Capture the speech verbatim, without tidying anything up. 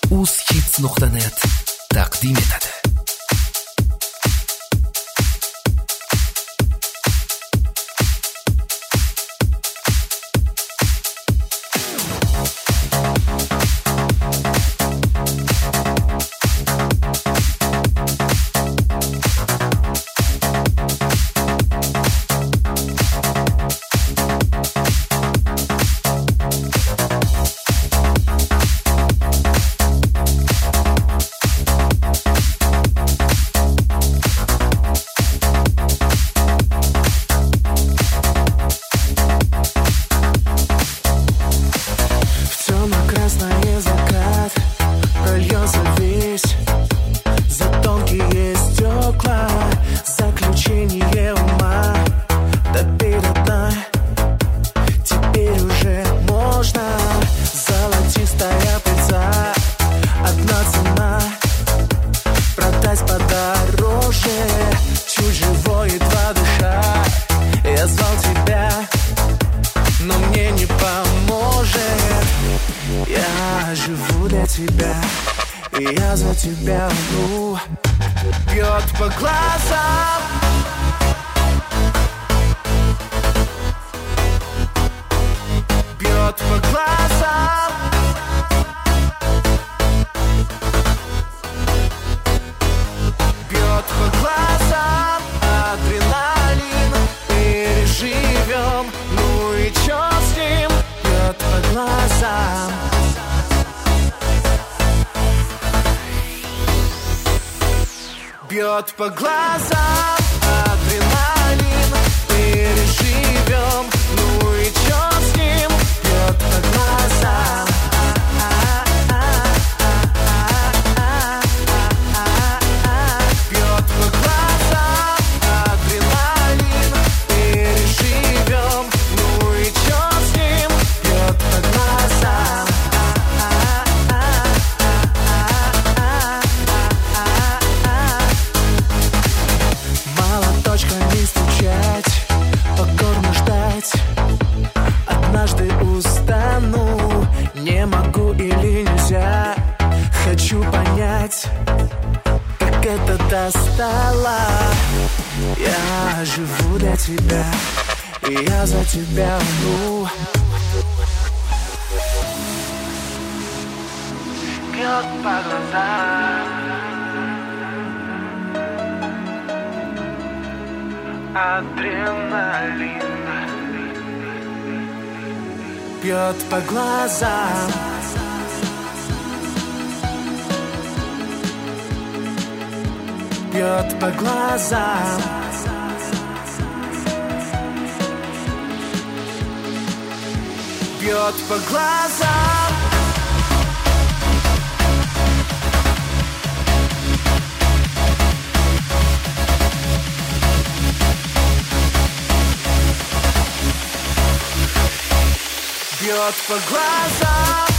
uz hits nuqta net taqdim etadi. Бьет по глазам адреналин, переживем, ну и чё с ним? Бьет по глазам. Бьет по глазам адреналин, переживем, ну и чё с ним? Бьет по глазам. Молоточками стучать, покорно ждать. Однажды устану, не могу или нельзя. Хочу понять, как это достало. Я живу для тебя, и я за тебя умру. Бьет по глазам адреналин, бьет по глазам. Бьет по глазам. Бьет по глазам. Бьет по глазам.